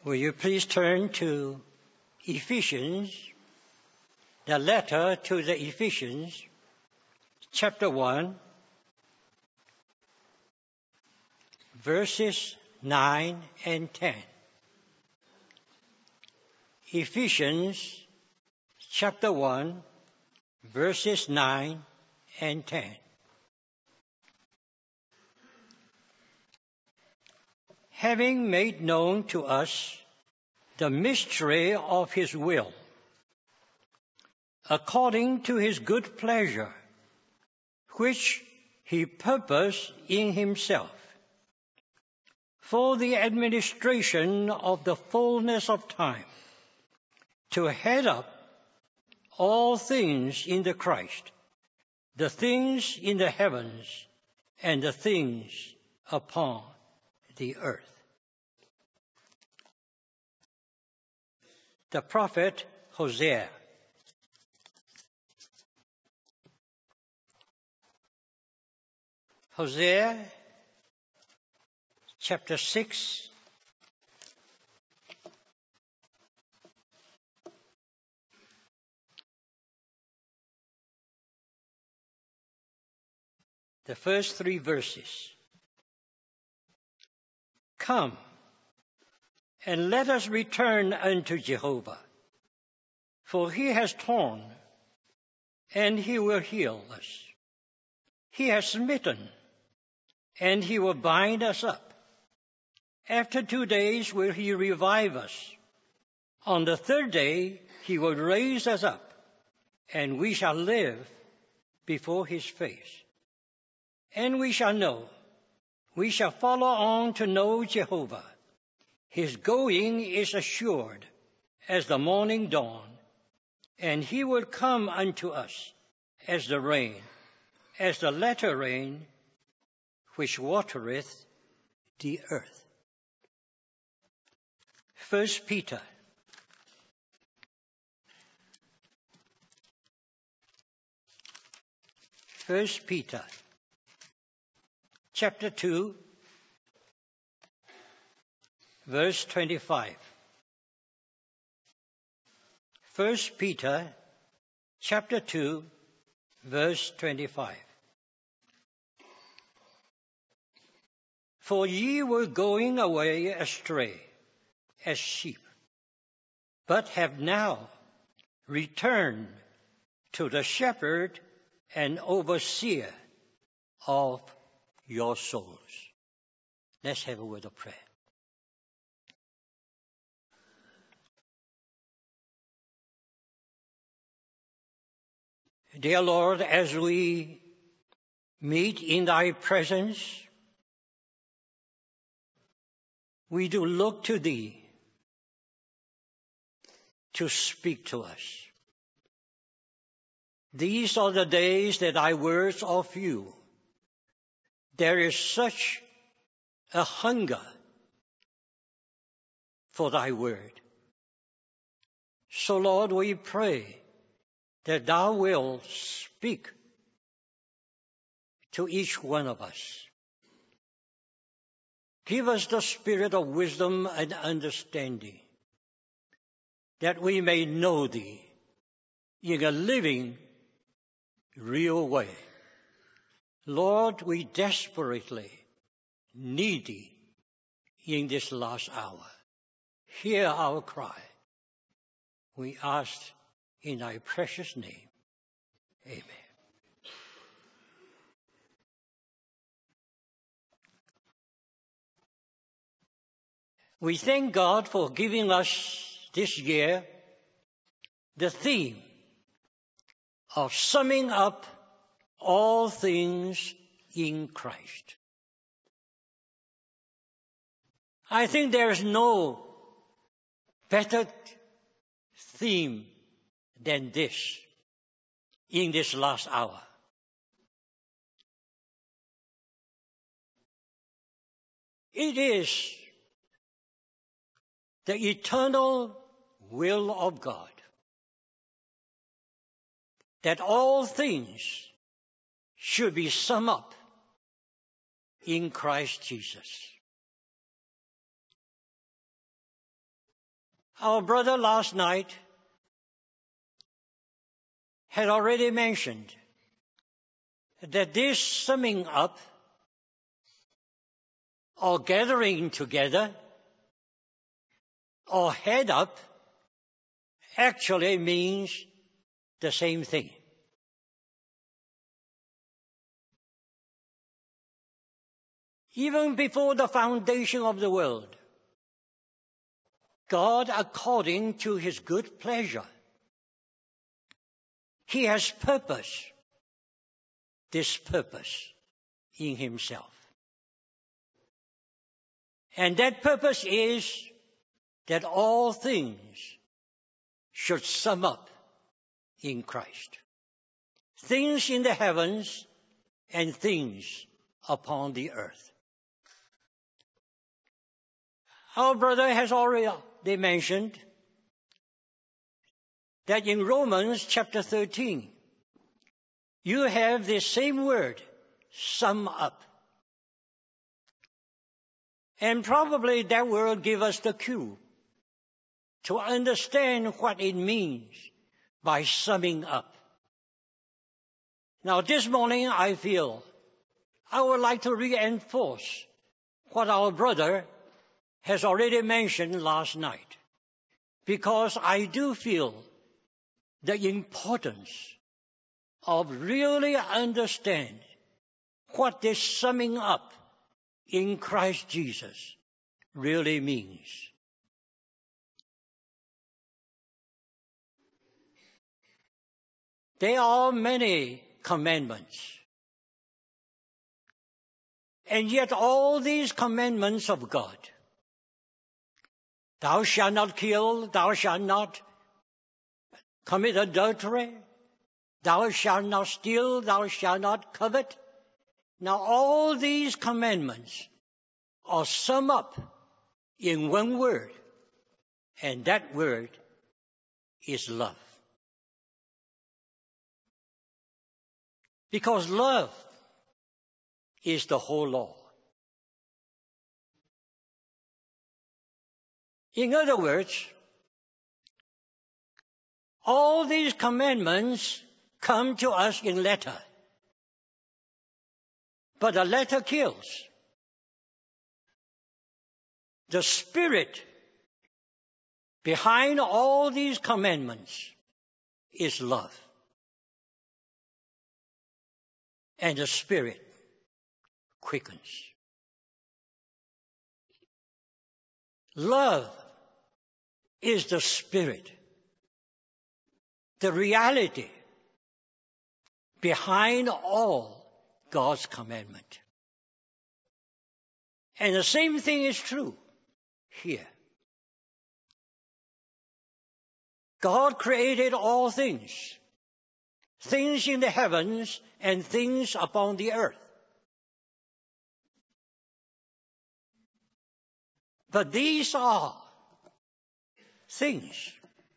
Will you please turn to Ephesians, the letter to the Ephesians, chapter 1, verses 9 and 10. Ephesians, chapter 1, verses 9 and 10. Having made known to us the mystery of his will, according to his good pleasure, which he purposed in himself, for the administration of the fullness of time, to head up all things in the Christ, the things in the heavens and the things upon the earth. The prophet Hosea. Hosea, chapter 6, the first 3 verses. Come, and let us return unto Jehovah, for he has torn, and he will heal us. He has smitten, and he will bind us up. After 2 days will he revive us. On the 3rd day he will raise us up, and we shall live before his face. And we shall follow on to know Jehovah. His going is assured as the morning dawn, and he will come unto us as the rain, as the latter rain which watereth the earth. 1 Peter. Chapter 2, verse 25. 1 Peter, chapter 2, verse 25. For ye were going away astray as sheep, but have now returned to the shepherd and overseer of your souls. Let's have a word of prayer. Dear Lord, as we meet in thy presence, we do look to thee to speak to us. These are the days that thy words are few. There is such a hunger for thy word. So, Lord, we pray that thou wilt speak to each one of us. Give us the spirit of wisdom and understanding, that we may know thee in a living, real way. Lord, we desperately need thee in this last hour. Hear our cry. We ask in thy precious name. Amen. We thank God for giving us this year the theme of summing up all things in Christ. I think there is no better theme than this in this last hour. It is the eternal will of God that all things should be summed up in Christ Jesus. Our brother last night had already mentioned that this summing up or gathering together or head up actually means the same thing. Even before the foundation of the world, God, according to his good pleasure, he has this purpose in himself. And that purpose is that all things should sum up in Christ. Things in the heavens and things upon the earth. Our brother has already mentioned that in Romans chapter 13, you have the same word, sum up. And probably that will give us the cue to understand what it means by summing up. Now this morning I feel I would like to reinforce what our brother has already mentioned last night, because I do feel the importance of really understand what this summing up in Christ Jesus really means. There are many commandments, and yet all these commandments of God, thou shalt not kill, thou shalt not commit adultery, thou shalt not steal, thou shalt not covet. Now all these commandments are summed up in one word, and that word is love. Because love is the whole law. In other words, all these commandments come to us in letter. But the letter kills. The spirit behind all these commandments is love. And the spirit quickens. Love is the spirit, the reality behind all God's commandment. And the same thing is true here. God created all things, things in the heavens and things upon the earth. But these are things.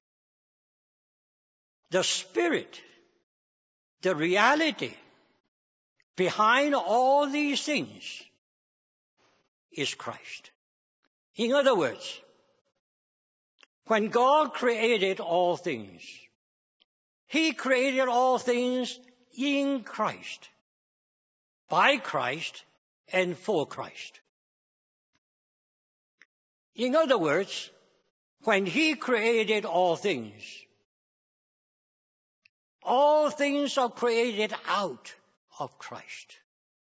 The spirit, the reality behind all these things is Christ. In other words, when God created all things, he created all things in Christ, by Christ, and for Christ. In other words, when he created all things are created out of Christ.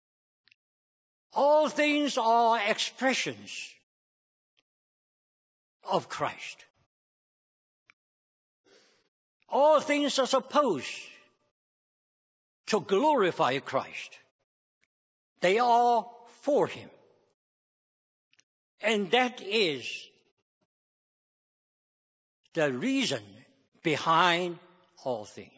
All things are expressions of Christ. All things are supposed to glorify Christ. They are for him. And that is the reason behind all things.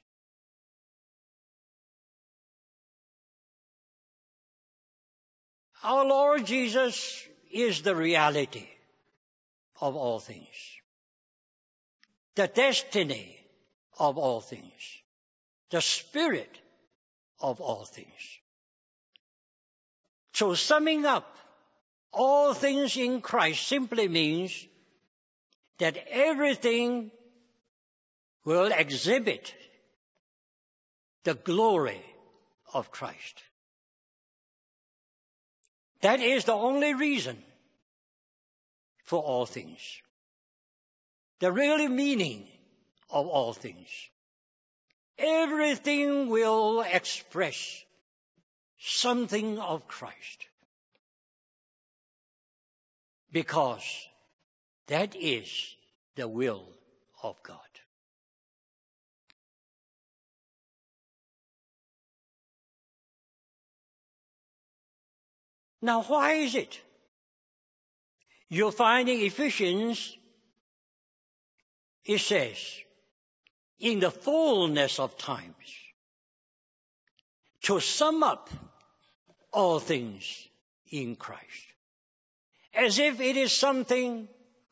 Our Lord Jesus is the reality of all things, the destiny of all things, the spirit of all things. So summing up all things in Christ simply means that everything will exhibit the glory of Christ. That is the only reason for all things. The real meaning of all things. Everything will express something of Christ. Because that is the will of God. Now, why is it? You'll find in Ephesians, it says, in the fullness of times, to sum up all things in Christ. As if it is something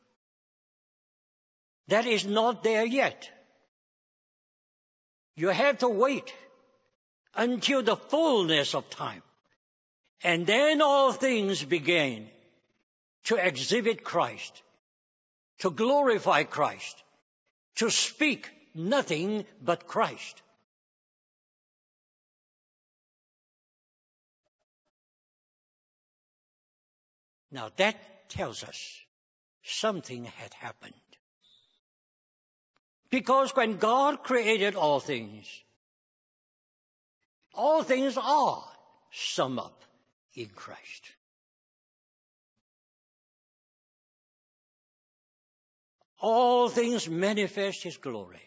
that is not there yet. You have to wait until the fullness of time. And then all things begin to exhibit Christ, to glorify Christ, to speak nothing but Christ. Now that tells us something had happened. Because when God created all things are summed up in Christ. All things manifest His glory.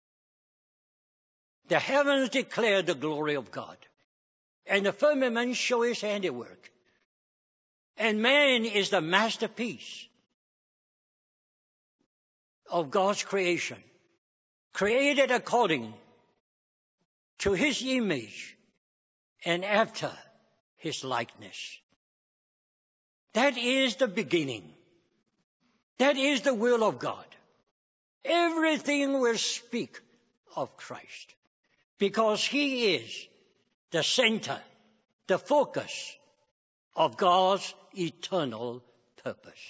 The heavens declare the glory of God, and the firmament show His handiwork. And man is the masterpiece of God's creation, created according to His image and after His likeness. That is the beginning. That is the will of God. Everything will speak of Christ because He is the center, the focus of God's eternal purpose.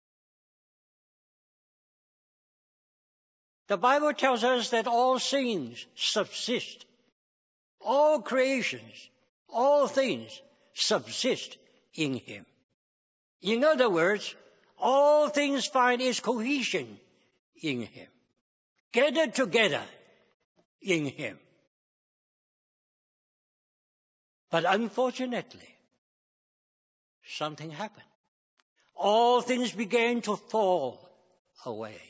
The Bible tells us that all things subsist. All creations, all things subsist in Him. In other words, all things find its cohesion in Him, gathered together in Him. But unfortunately, something happened. All things began to fall away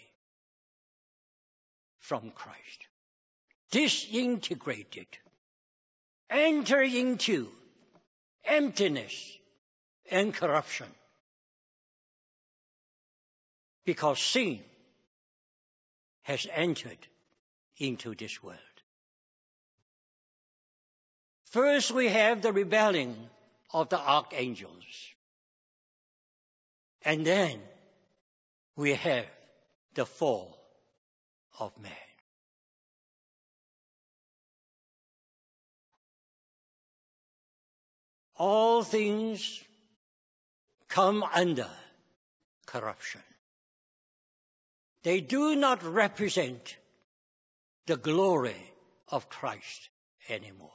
from Christ, disintegrated, enter into emptiness and corruption. Because sin has entered into this world. First, we have the rebellion of the archangels. And then we have the fall of man. All things come under corruption. They do not represent the glory of Christ anymore.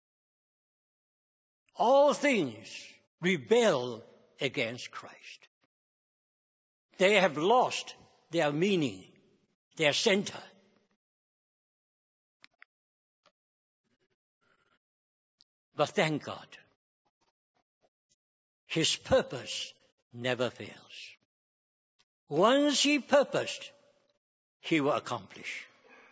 All things rebel against Christ. They have lost their meaning, their center. But thank God, His purpose never fails. Once He purposed, He will accomplish.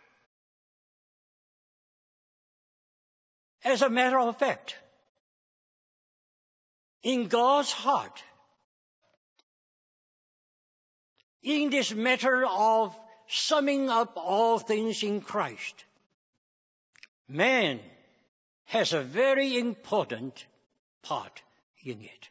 As a matter of fact, in God's heart, in this matter of summing up all things in Christ, man has a very important part in it.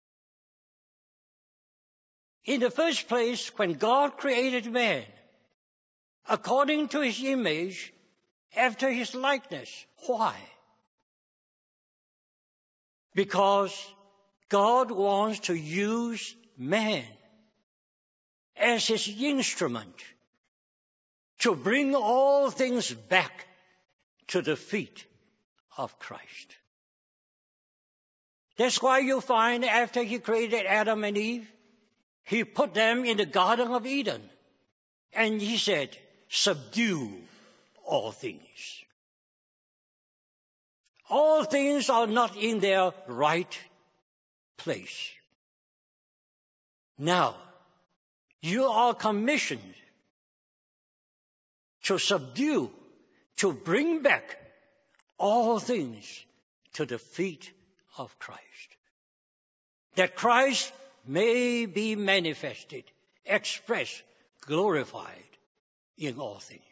In the first place, when God created man, according to His image, after His likeness. Why? Because God wants to use man as his instrument to bring all things back to the feet of Christ. That's why you find after he created Adam and Eve, he put them in the Garden of Eden. And he said, subdue all things. All things are not in their right place. Now, you are commissioned to subdue, to bring back all things to the feet of Christ, that Christ may be manifested, expressed, glorified in all things.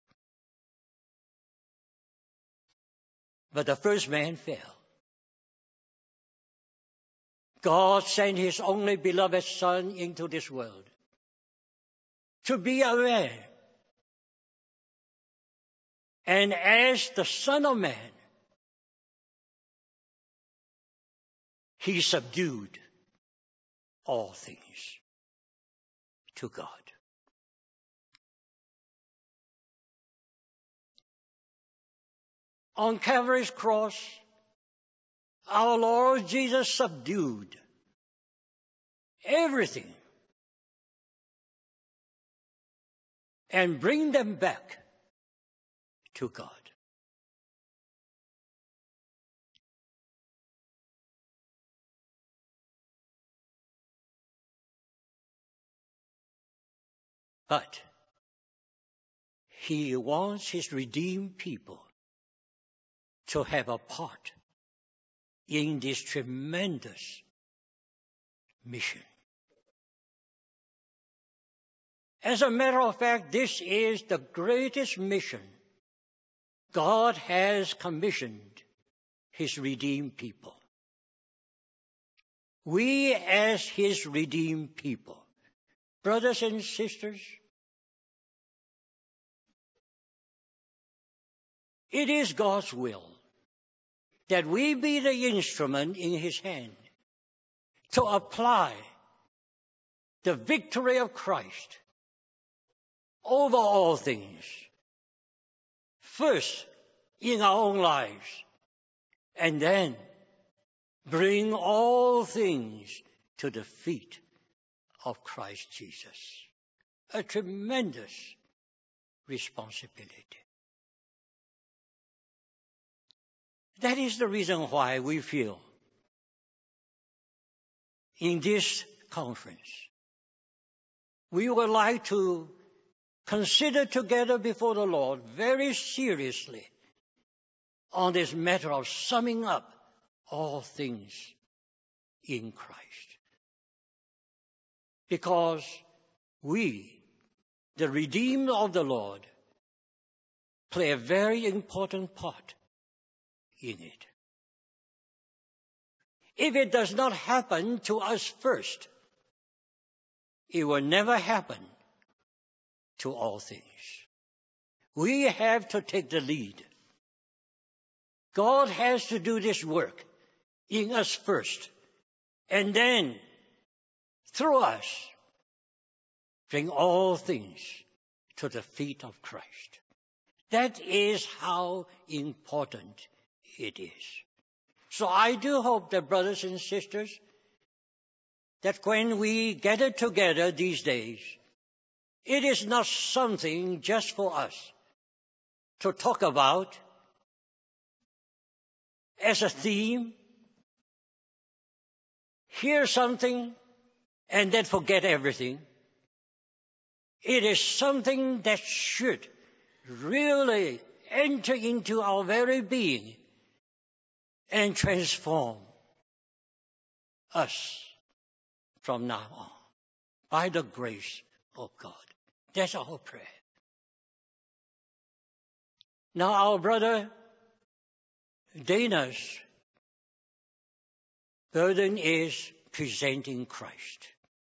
But the first man fell. God sent his only beloved Son into this world to be a man. And as the Son of Man, he subdued all things to God. On Calvary's cross, our Lord Jesus subdued everything and bring them back to God. But he wants his redeemed people to have a part in this tremendous mission. As a matter of fact, this is the greatest mission God has commissioned his redeemed people. We as his redeemed people, brothers and sisters, it is God's will that we be the instrument in his hand to apply the victory of Christ over all things, first in our own lives, and then bring all things to the feet of Christ Jesus. A tremendous responsibility. That is the reason why we feel in this conference we would like to consider together before the Lord very seriously on this matter of summing up all things in Christ. Because we, the redeemed of the Lord, play a very important part in it. If it does not happen to us first, it will never happen to all things. We have to take the lead. God has to do this work in us first, and then through us bring all things to the feet of Christ. That is how important it is. So I do hope that, brothers and sisters, that when we gather together these days, it is not something just for us to talk about as a theme, hear something, and then forget everything. It is something that should really enter into our very being and transform us from now on by the grace of God. That's our prayer. Now our brother Dana's burden is presenting Christ.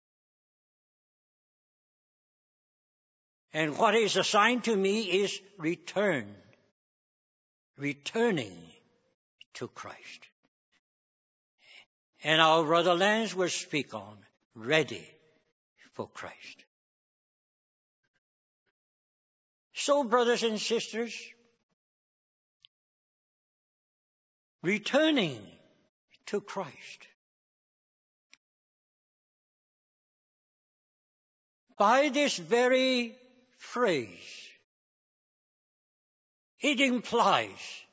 And what is assigned to me is returning to Christ. And our brother Lance will speak on ready for Christ. So, brothers and sisters, returning to Christ, by this very phrase, it implies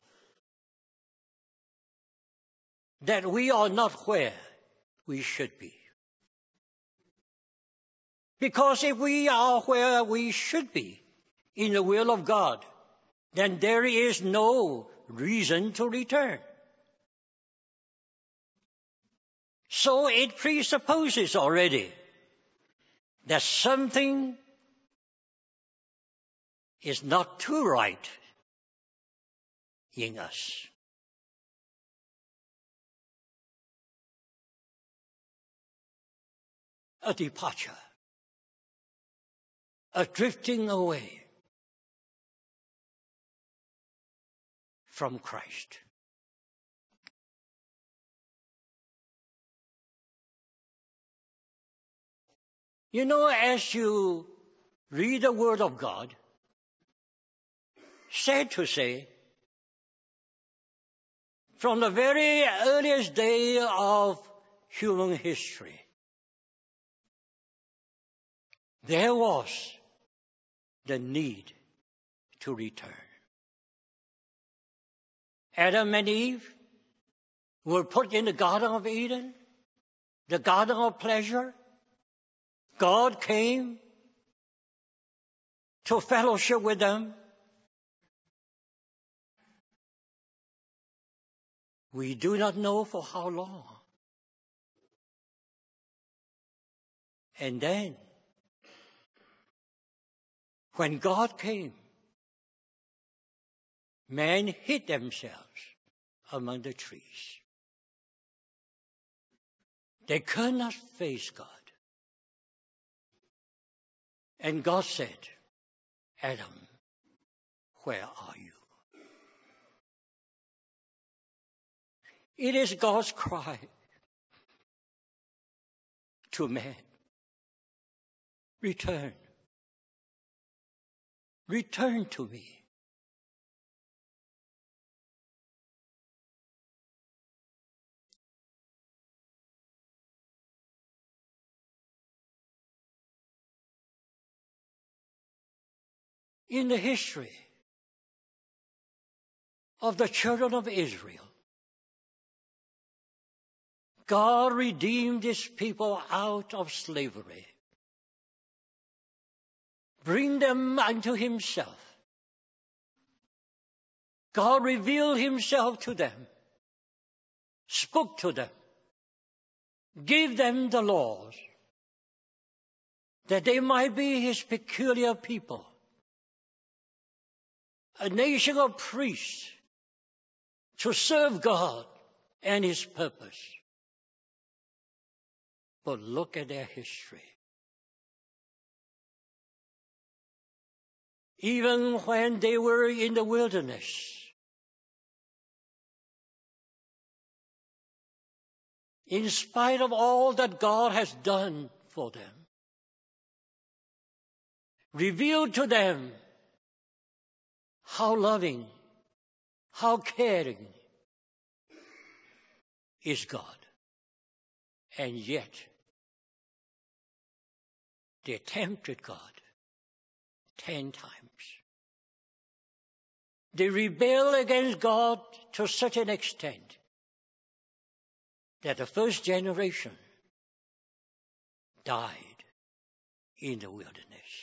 that we are not where we should be. Because if we are where we should be in the will of God, then there is no reason to return. So it presupposes already that something is not too right in us. A departure, a drifting away from Christ. You know, as you read the Word of God, sad to say, from the very earliest day of human history, there was the need to return. Adam and Eve were put in the Garden of Eden, the garden of pleasure. God came to fellowship with them. We do not know for how long. And then, when God came, men hid themselves among the trees. They could not face God. And God said, Adam, where are you? It is God's cry to man. Return. Return to me. In the history of the children of Israel, God redeemed His people out of slavery, bring them unto Himself. God revealed Himself to them, spoke to them, gave them the laws, that they might be His peculiar people, a nation of priests to serve God and His purpose. But look at their history. Even when they were in the wilderness, in spite of all that God has done for them, revealed to them how loving, how caring is God. And yet, they tempted God 10 times. They rebelled against God to such an extent that the first generation died in the wilderness.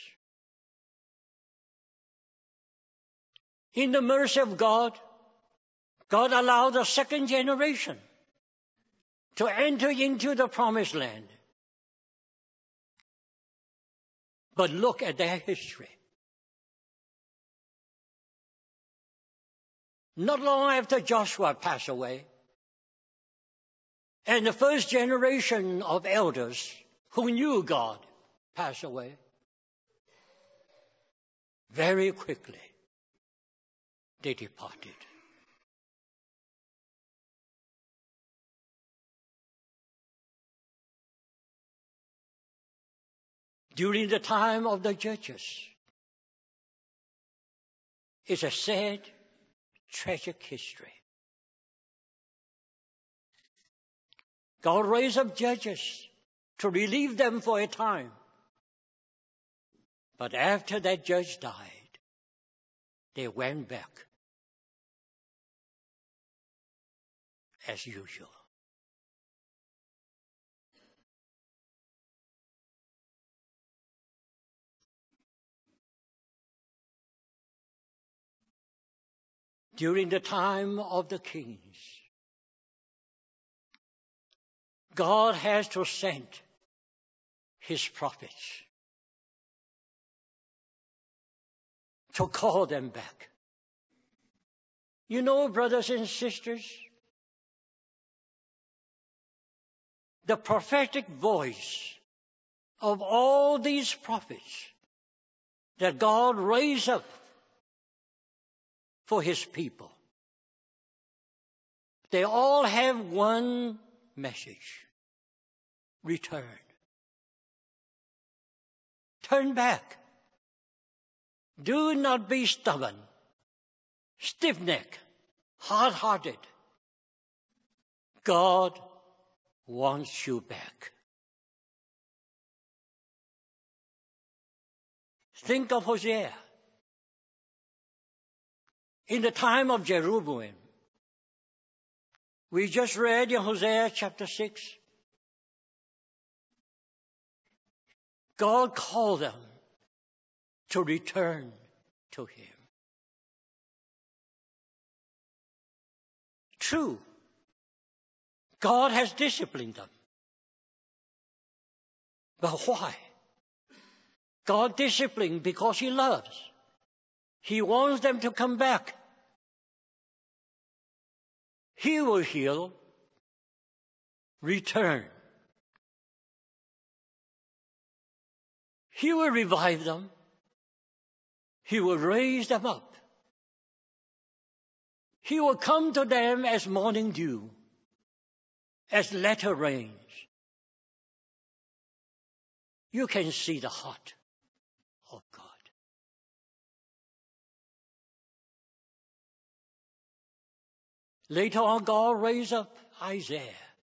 In the mercy of God, God allowed the second generation to enter into the promised land. But look at their history. Not long after Joshua passed away, and the first generation of elders who knew God passed away, very quickly they departed. During the time of the judges, It's a sad, tragic history. God raised up judges to relieve them for a time. But after that judge died, they went back as usual. During the time of the kings, God has to send his prophets to call them back. You know, brothers and sisters, the prophetic voice of all these prophets that God raised up for his people, they all have one message: return. Turn back. Do not be stubborn, stiff-necked, hard-hearted. God wants you back. Think of Hosea. In the time of Jeroboam, we just read in Hosea chapter 6, God called them to return to him. True, God has disciplined them. But why? God disciplined because he loves. He wants them to come back. He will heal. Return. He will revive them. He will raise them up. He will come to them as morning dew, as latter rains. You can see the heart of God. Later on, God raised up Isaiah.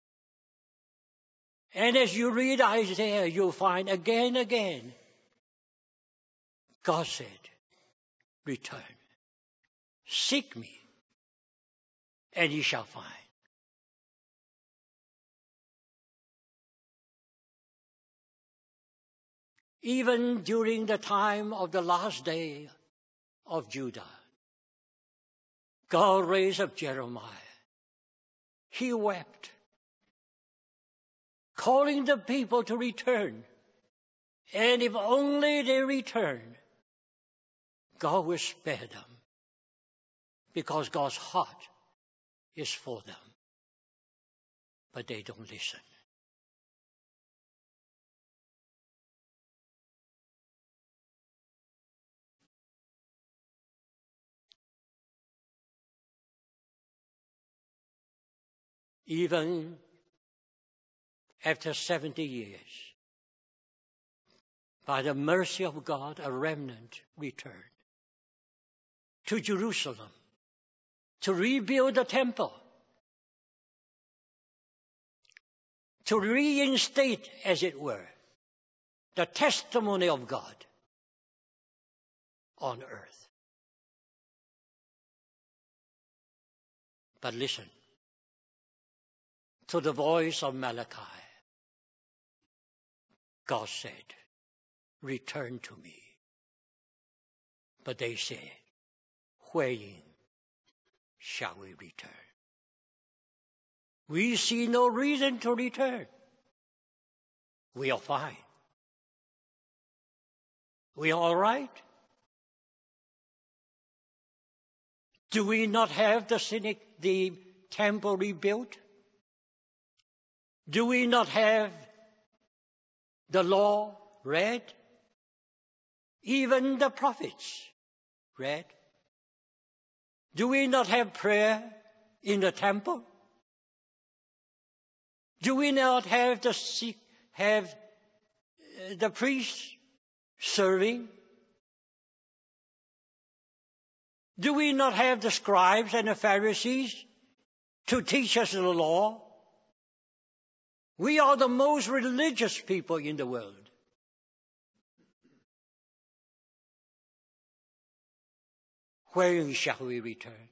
And as you read Isaiah, you'll find again and again, God said, return. Seek me, and ye shall find. Even during the time of the last day of Judah, God raised up Jeremiah. He wept, calling the people to return. And if only they return, God will spare them, because God's heart is for them. But they don't listen. Even after 70 years, by the mercy of God, a remnant returned to Jerusalem to rebuild the temple, to reinstate, as it were, the testimony of God on earth. But listen to the voice of Malachi. God said, return to me. But they say, wherein shall we return? We see no reason to return. We are fine. We are all right. Do we not have the temple rebuilt? Do we not have the law read? Even the prophets read? Do we not have prayer in the temple? Do we not have the priests serving? Do we not have the scribes and the Pharisees to teach us the law? We are the most religious people in the world. Wherein shall we return?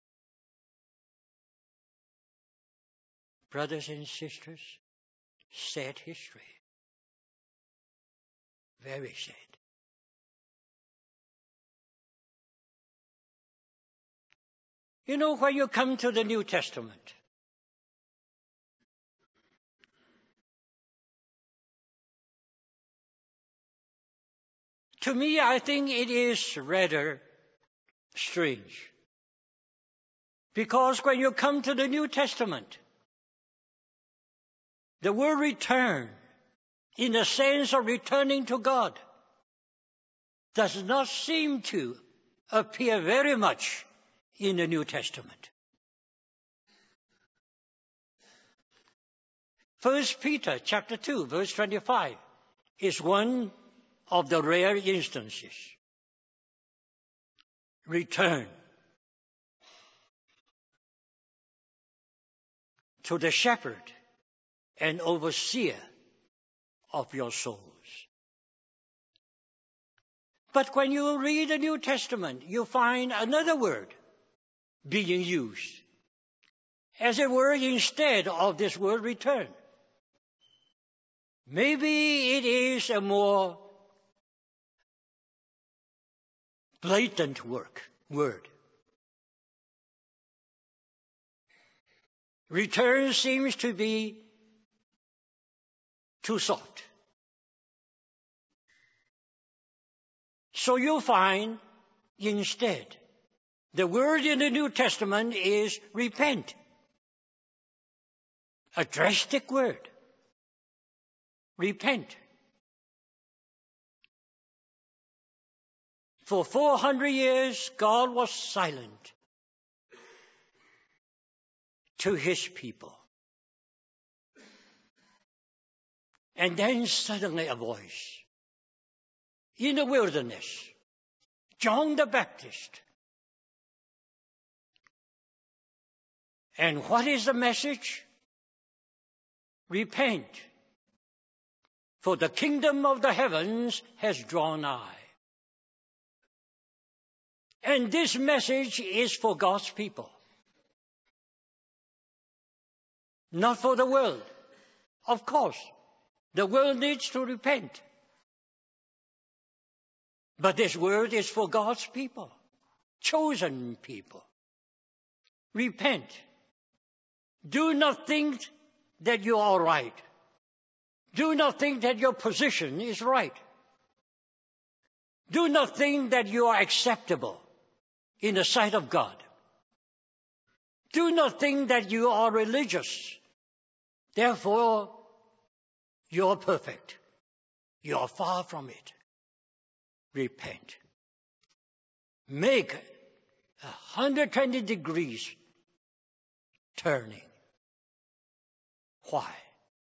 Brothers and sisters, sad history. Very sad. You know, when you come to the New Testament, to me, I think it is rather strange. Because when you come to the New Testament, the word return, in the sense of returning to God, does not seem to appear very much in the New Testament. 1 Peter chapter 2, verse 25 is one of the rare instances. Return to the shepherd and overseer of your souls. But when you read the New Testament, you find another word being used as a word instead of this word return. Maybe it is a more blatant word. Return seems to be too soft. So you'll find instead the word in the New Testament is repent. A drastic word. Repent. For 400 years, God was silent to his people. And then suddenly a voice in the wilderness, John the Baptist. And what is the message? Repent, for the kingdom of the heavens has drawn nigh. And this message is for God's people, not for the world. Of course, the world needs to repent. But this word is for God's people, chosen people. Repent. Do not think that you are right. Do not think that your position is right. Do not think that you are acceptable in the sight of God. Do not think that you are religious. Therefore, you are perfect. You are far from it. Repent. Make 120 degrees turning. Why?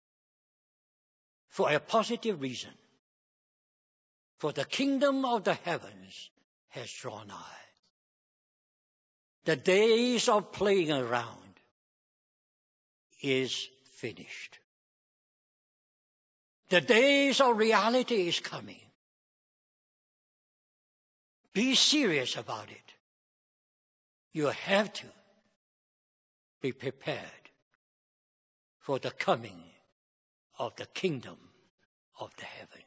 For a positive reason. For the kingdom of the heavens has drawn nigh. The days of playing around is finished. The days of reality is coming. Be serious about it. You have to be prepared for the coming of the kingdom of the heavens.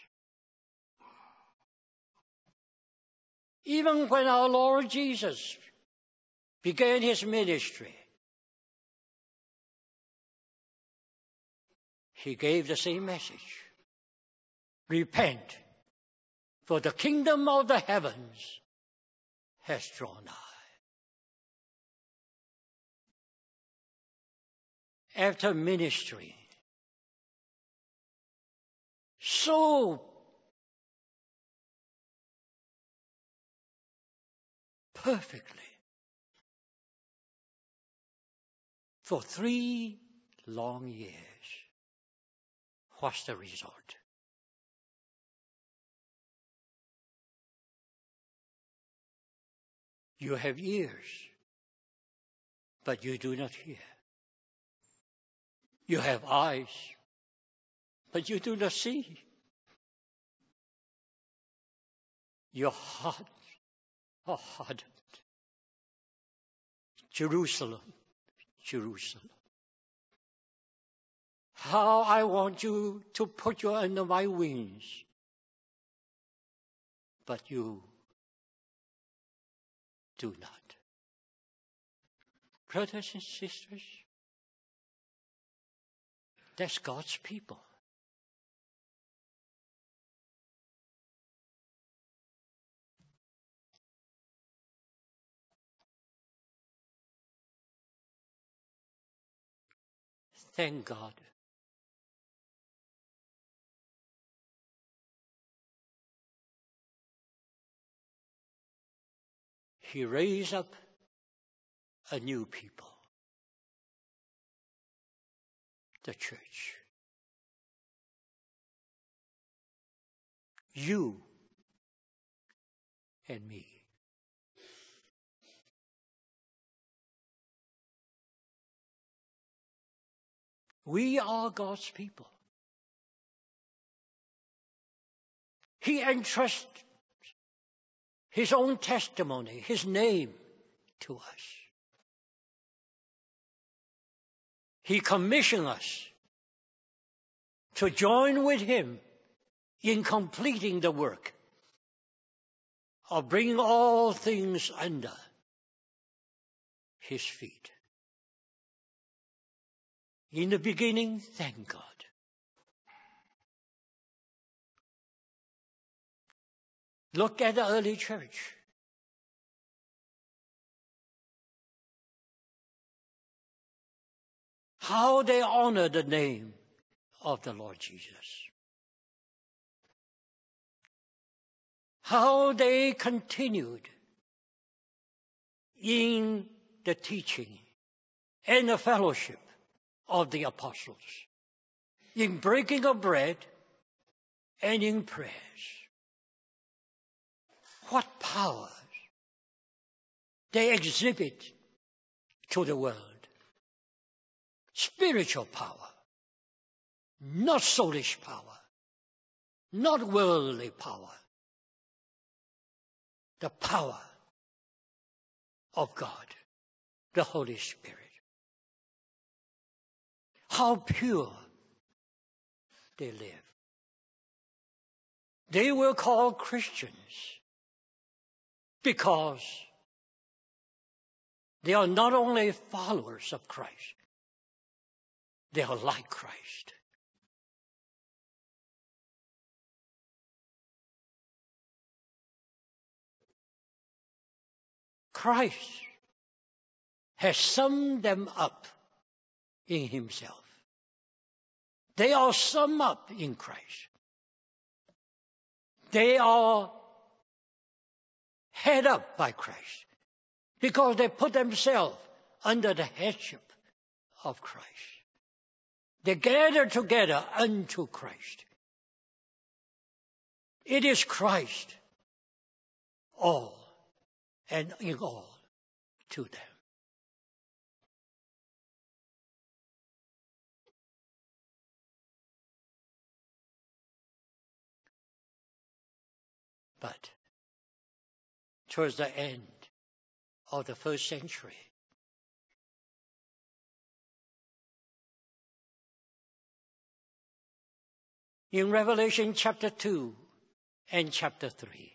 Even when our Lord Jesus began his ministry, he gave the same message. Repent, for the kingdom of the heavens has drawn nigh. After ministry so perfectly for 3 long years, what's the result? You have ears, but you do not hear. You have eyes, but you do not see. Your heart are hardened. Jerusalem, Jerusalem. How I want you to put you under my wings, but you do not. Brothers and sisters, that's God's people. Thank God. He raised up a new people, the church. You and me. We are God's people. He entrusts His own testimony, His name to us. He commissioned us to join with Him in completing the work of bringing all things under His feet. In the beginning, thank God. Look at the early church. How they honor the name of the Lord Jesus. How they continued in the teaching and the fellowship of the apostles, in breaking of bread and in prayers. What power they exhibit to the world. Spiritual power, not soulish power, not worldly power. The power of God, the Holy Spirit. How pure they live. They were called Christians because they are not only followers of Christ, they are like Christ. Christ has summed them up in Himself. They are summed up in Christ. They are head up by Christ because they put themselves under the headship of Christ. They gather together unto Christ. It is Christ, all and in all to them. But towards the end of the first century, in Revelation chapter 2 and chapter 3,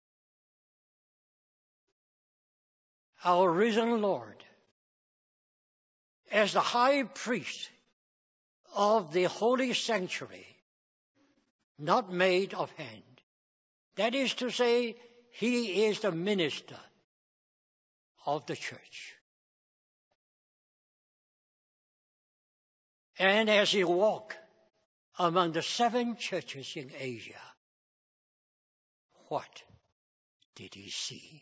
our risen Lord, as the high priest of the holy sanctuary, not made of hand, that is to say, He is the minister of the church. And as He walked among the 7 churches in Asia, what did He see?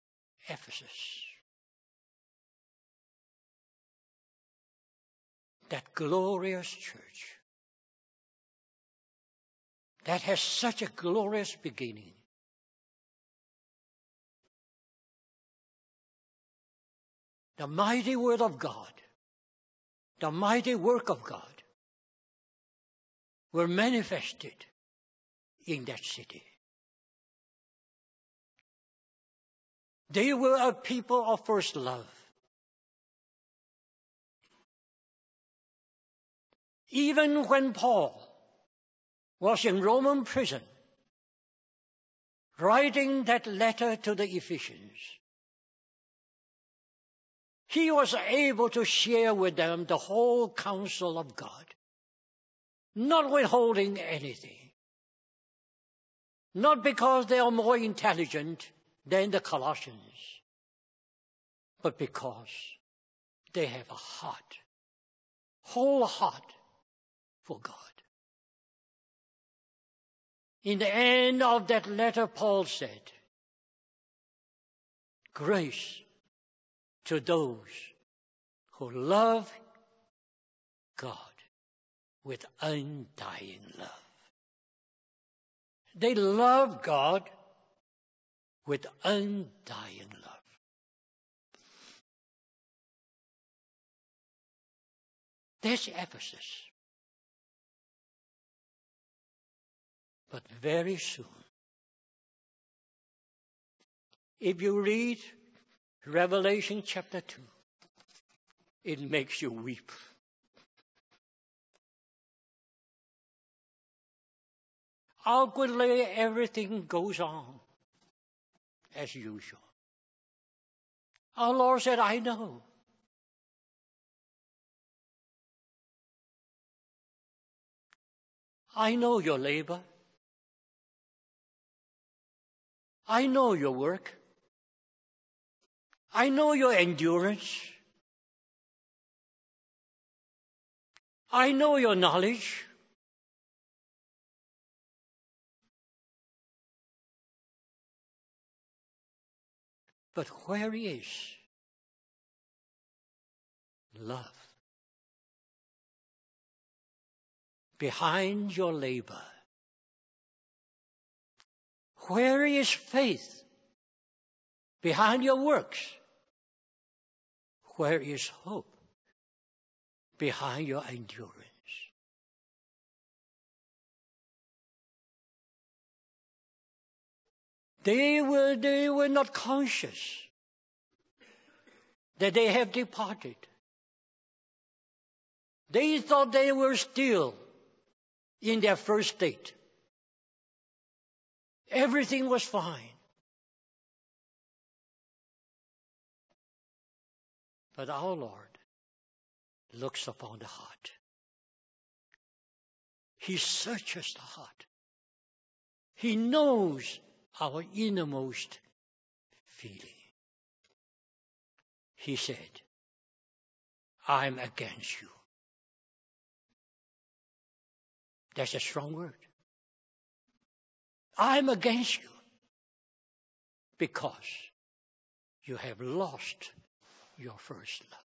Ephesus, that glorious church that has such a glorious beginning. The mighty word of God, the mighty work of God were manifested in that city. They were a people of first love. Even when Paul was in Roman prison, writing that letter to the Ephesians, he was able to share with them the whole counsel of God, not withholding anything. Not because they are more intelligent than the Colossians, but because they have a heart, whole heart for God. In the end of that letter, Paul said, grace to those who love God with undying love. They love God with undying love. That's Ephesus. But very soon, if you read Revelation chapter 2, it makes you weep. Outwardly, everything goes on as usual. Our Lord said, I know. I know your labor. I know your work. I know your endurance. I know your knowledge. But where is love? Behind your labor. Where is faith? Behind your works. Where is hope? Behind your endurance. They were not conscious that they have departed. They thought they were still in their first state. Everything was fine. But our Lord looks upon the heart. He searches the heart. He knows our innermost feeling. He said, I'm against you. That's a strong word. I'm against you because you have lost your first love.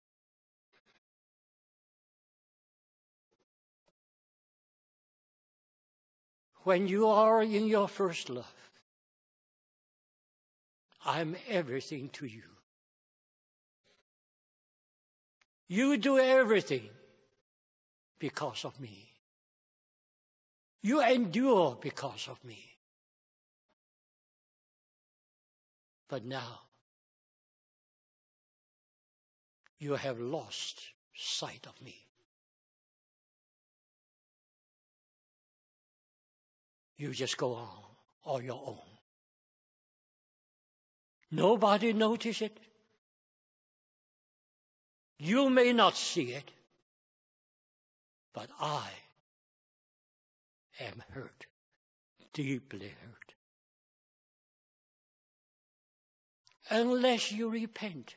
When you are in your first love, I'm everything to you. You do everything because of me. You endure because of me. But now, you have lost sight of me. You just go on your own. Nobody notices it. You may not see it, but I am hurt, deeply hurt. Unless you repent,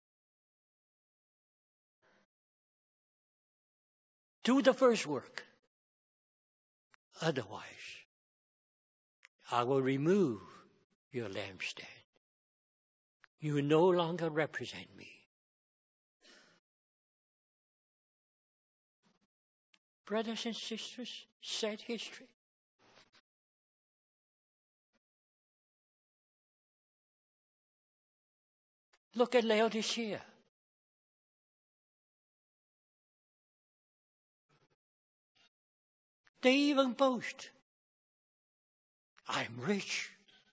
do the first work. Otherwise, I will remove your lampstand. You no longer represent me. Brothers and sisters, sad history. Look at Laodicea. They even boast. I'm rich.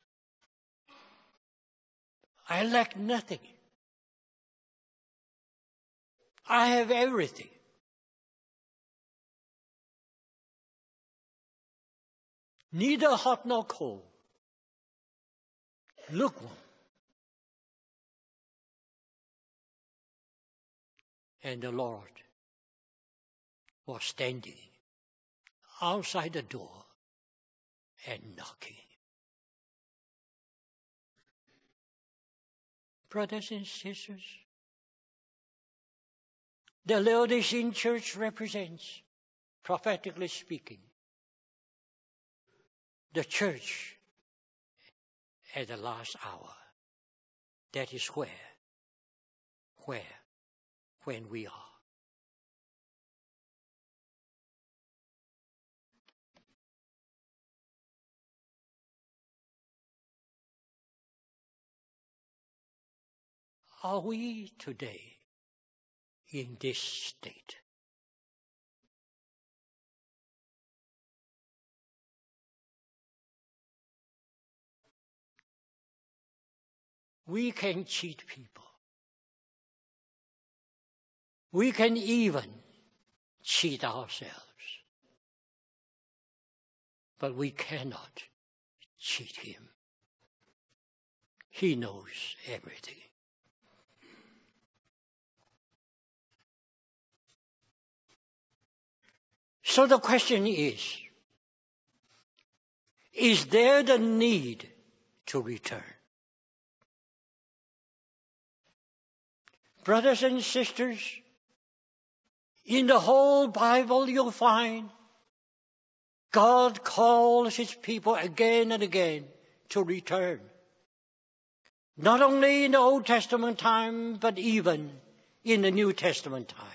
I lack nothing. I have everything. Neither hot nor cold. Lukewarm. And the Lord was standing outside the door and knocking. Brothers and sisters, the Laodicean church represents, prophetically speaking, the church at the last hour. That is when we are. Are we today in this state? We can cheat people. We can even cheat ourselves. But we cannot cheat him. He knows everything. So the question is there the need to return? Brothers and sisters, in the whole Bible you'll find God calls his people again and again to return. Not only in the Old Testament time, but even in the New Testament time.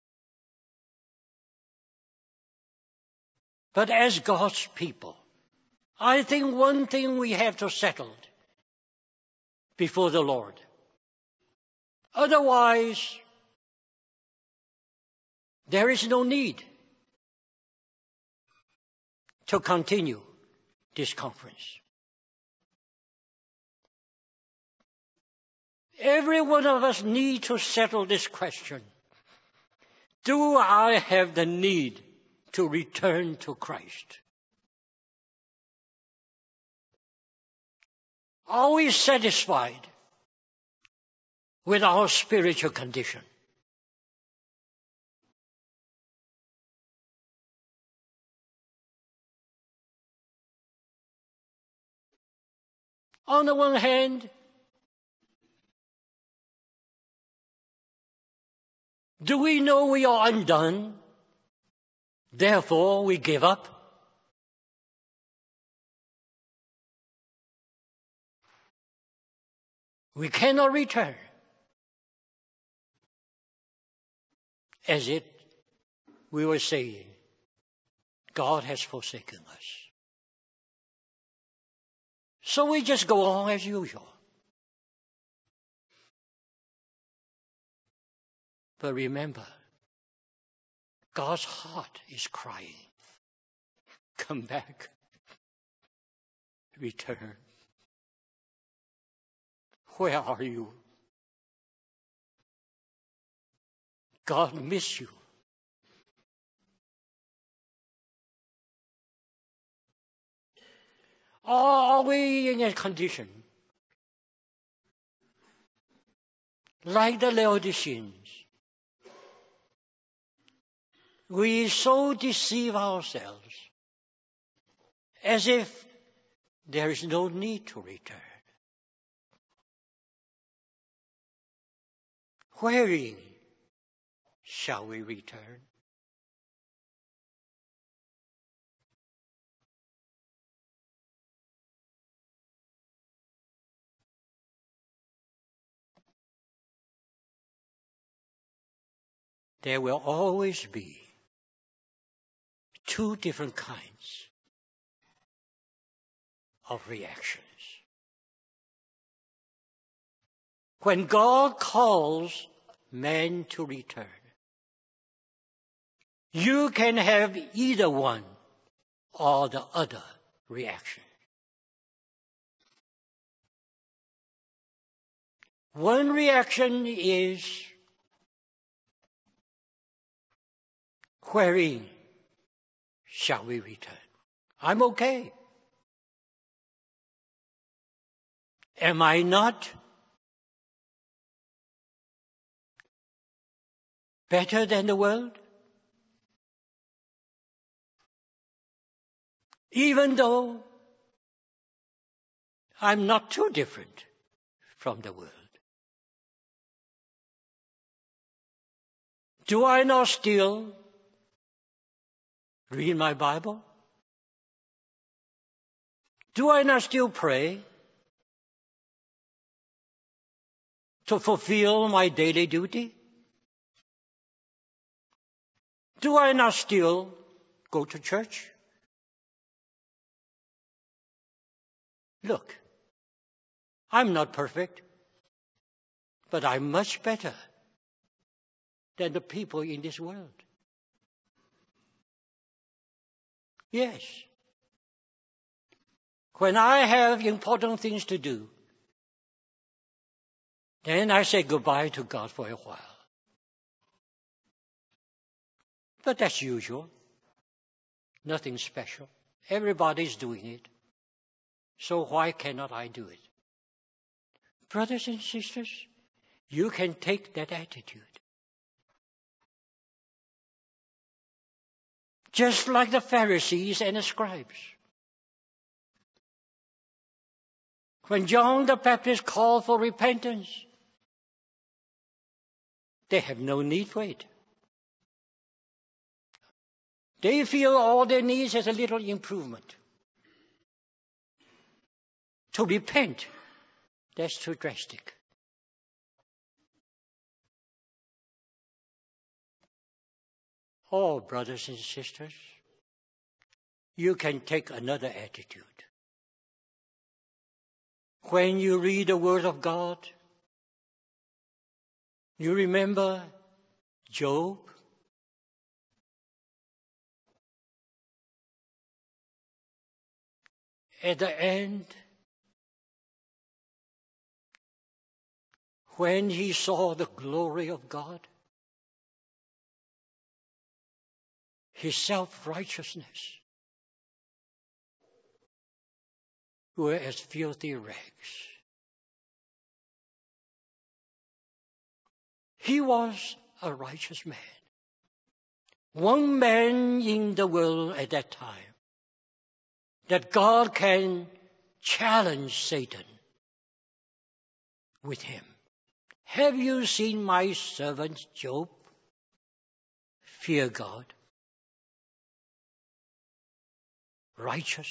But as God's people, I think one thing we have to settle before the Lord. Otherwise, there is no need to continue this conference. Every one of us needs to settle this question. Do I have the need to return to Christ? Are we satisfied with our spiritual condition? On the one hand, do we know we are undone? Therefore, we give up? We cannot return. As we were saying, God has forsaken us. So we just go on as usual. But remember, God's heart is crying. Come back. Return. Where are you? God miss you. Are we in a condition like the Laodiceans? We so deceive ourselves as if there is no need to return. Wherein shall we return? There will always be two different kinds of reactions. When God calls man to return, you can have either one or the other reaction. One reaction is wherein shall we return? I'm okay. Am I not better than the world? Even though I'm not too different from the world. Do I not still read my Bible? Do I not still pray to fulfill my daily duty? Do I not still go to church? Look, I'm not perfect, but I'm much better than the people in this world. Yes. When I have important things to do, then I say goodbye to God for a while. But that's usual. Nothing special. Everybody's doing it. So why cannot I do it? Brothers and sisters, you can take that attitude. Just like the Pharisees and the scribes. When John the Baptist called for repentance, they have no need for it. They feel all they need is a little improvement. To repent, that's too drastic. Oh, brothers and sisters, you can take another attitude. When you read the Word of God, you remember Job. At the end, when he saw the glory of God, his self-righteousness were as filthy rags. He was a righteous man. One man in the world at that time that God can challenge Satan with him. Have you seen my servant Job? Fear God. Righteous.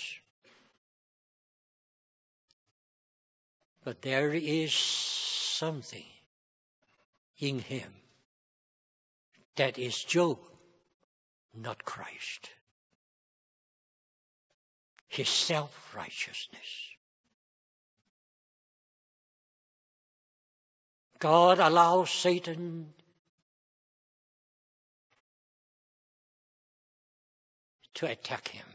But there is something in him that is Job, not Christ. His self-righteousness. God allows Satan to attack him.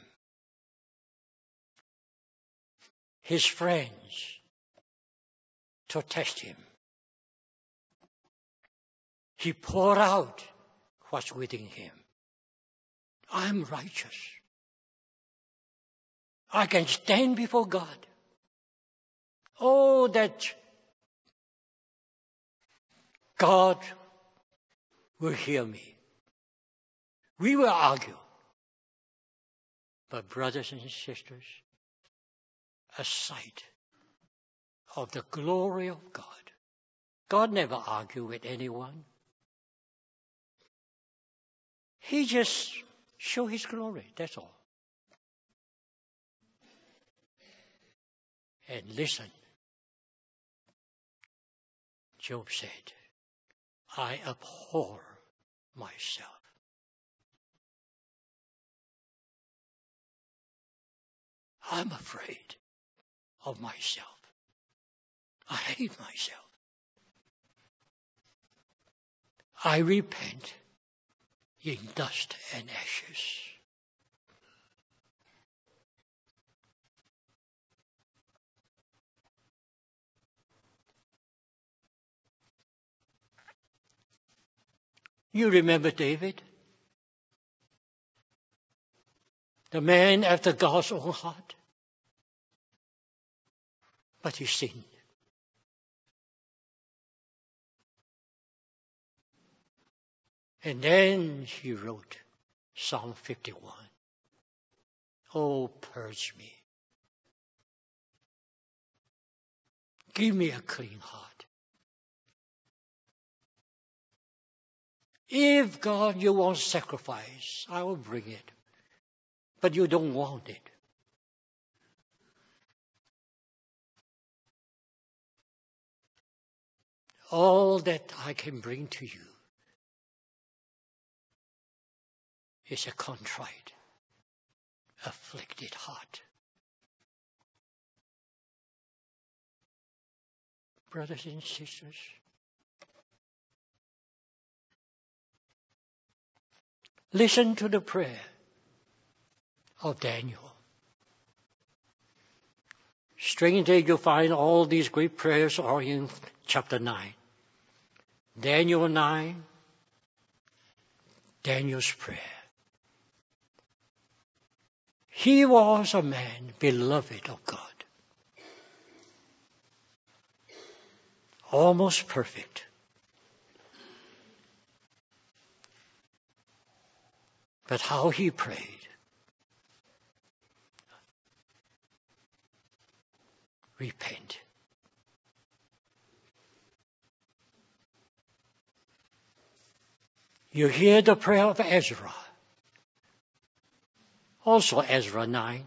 His friends to test him. He poured out what's within him. I'm righteous. I can stand before God. Oh, that God will hear me. We will argue. But brothers and sisters, a sight of the glory of God. God never argued with anyone. He just showed his glory, that's all. And listen, Job said, I abhor myself. I'm afraid of myself. I hate myself. I repent in dust and ashes. You remember David? The man after God's own heart. But he sinned. And then he wrote Psalm 51. Oh, purge me. Give me a clean heart. If, God, you want sacrifice, I will bring it. But you don't want it. All that I can bring to you is a contrite, afflicted heart. Brothers and sisters, listen to the prayer of Daniel. Strangely, you find all these great prayers are in chapter 9. Daniel 9, Daniel's prayer. He was a man beloved of God. Almost perfect. But how he prayed. Repent. You hear the prayer of Ezra. Also Ezra 9.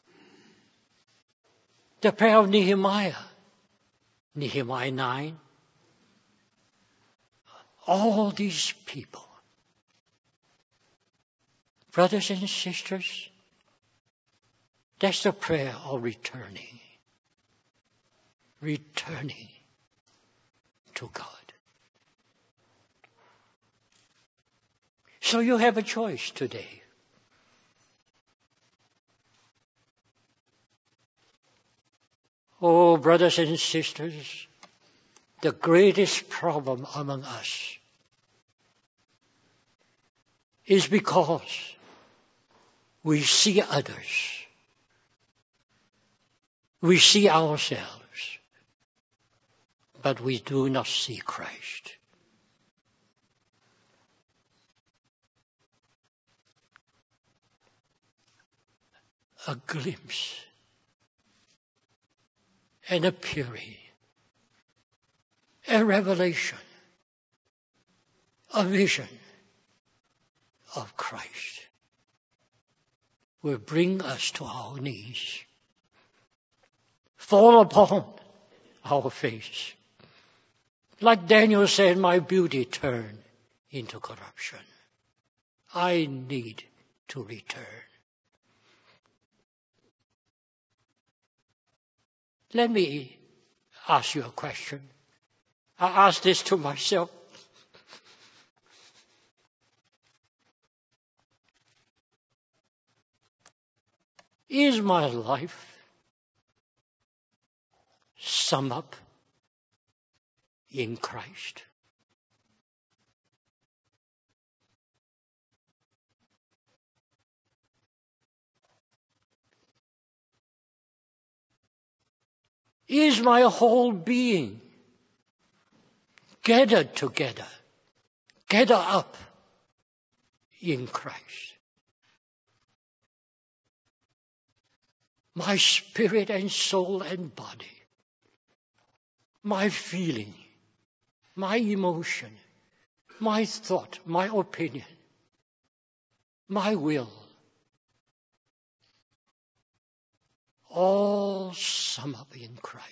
The prayer of Nehemiah. Nehemiah 9. All these people. Brothers and sisters, that's the prayer of returning. Returning to God. So you have a choice today. Oh, brothers and sisters, the greatest problem among us is because we see others. We see ourselves, but we do not see Christ. A glimpse, an appearing, a revelation, a vision of Christ will bring us to our knees, fall upon our face. Like Daniel said, my beauty turned into corruption. I need to return. Let me ask you a question. I ask this to myself. Is my life summed up in Christ? Is my whole being gathered together, gathered up in Christ? My spirit and soul and body, my feeling, my emotion, my thought, my opinion, my will, all sum up in Christ.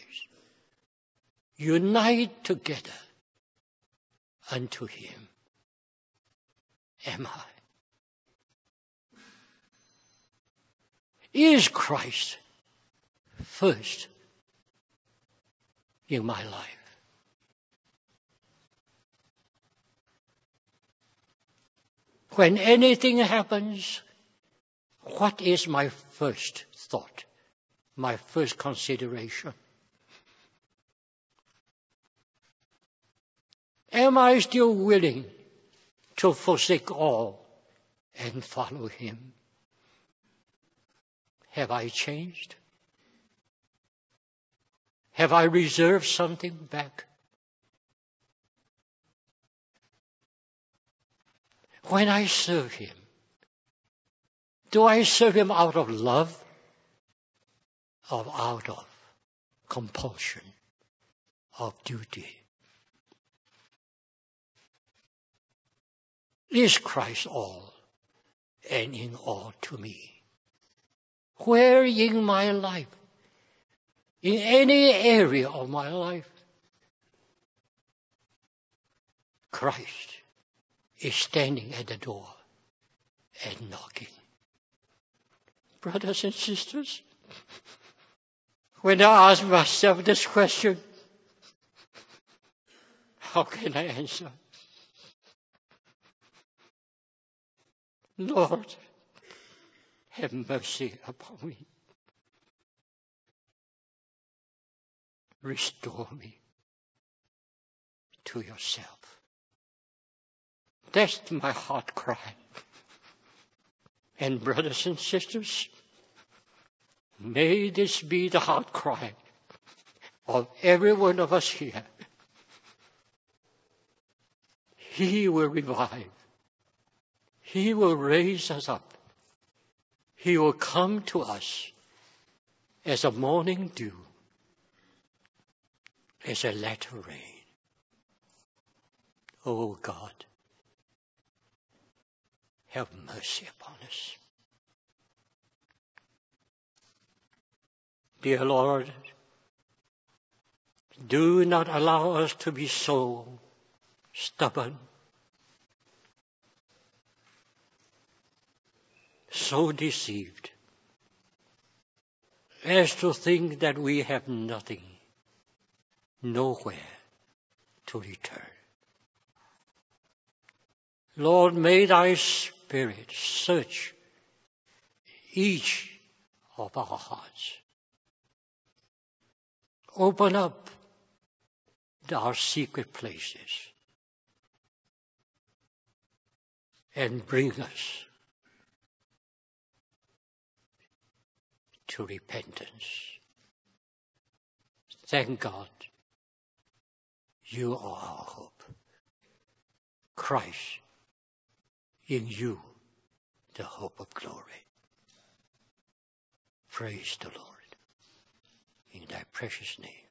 Unite together unto Him. Am I? Is Christ first in my life. When anything happens, what is my first thought, my first consideration? Am I still willing to forsake all and follow him? Have I changed? Have I reserved something back? When I serve him, do I serve him out of love or out of compulsion, of duty? Is Christ all and in all to me? Where in my life, in any area of my life, Christ is standing at the door and knocking. Brothers and sisters, when I ask myself this question, how can I answer? Lord, have mercy upon me. Restore me to yourself. That's my heart cry. And brothers and sisters, may this be the heart cry of every one of us here. He will revive. He will raise us up. He will come to us as a morning dew, as a latter rain. Oh God, have mercy upon us. Dear Lord, do not allow us to be so stubborn, so deceived, as to think that we have nothing, nowhere to return. Lord, may thy Spirit search each of our hearts. Open up our secret places and bring us to repentance. Thank God, you are our hope. Christ, in you, the hope of glory. Praise the Lord. In thy precious name.